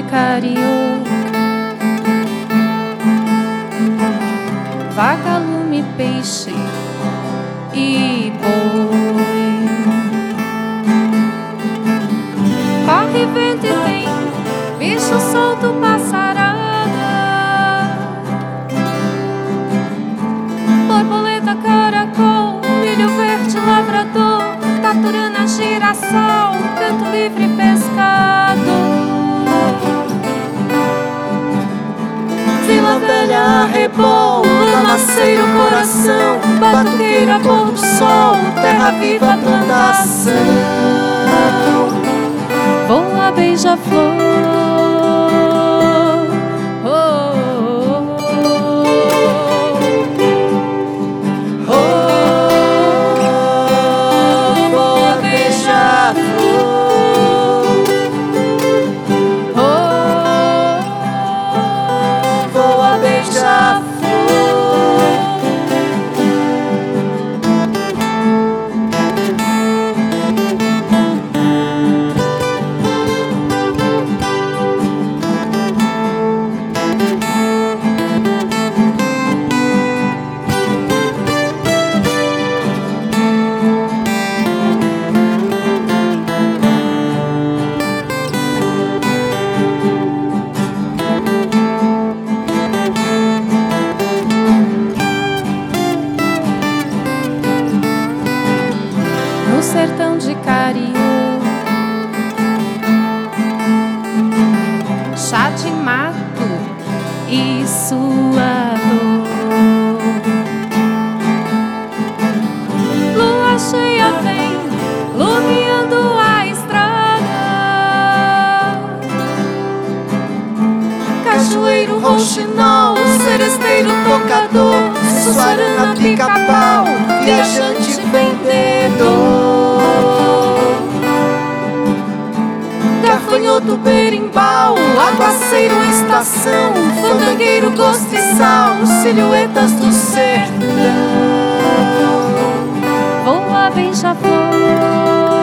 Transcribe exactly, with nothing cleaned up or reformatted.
carioca, vagalume, peixe e boi. Corre vento e tem bicho solto, passarada, borboleta, caracol, milho verde, lavrador, taturana, girassol, canto livre, pescador. Vila Velha, arrebol, lamaceiro, coração, batuqueira, pôr do sol, terra viva, plantação. Voa, beija-flor, oh, oh, oh, oh. Voa, beija-flor, oh, voa, beija-flor. No sertão de Cariú, chá de mato e sua dor. Lua cheia vem lumiando a estrada, cajueiro, rouxinol, seresteiro, tocador, suarana, pica-pau, viajante, vendedor. Gafanhoto, berimbau, aguaceiro, estação, fandangueiro, gosto e sal, silhuetas do sertão. Voa, beija-flor,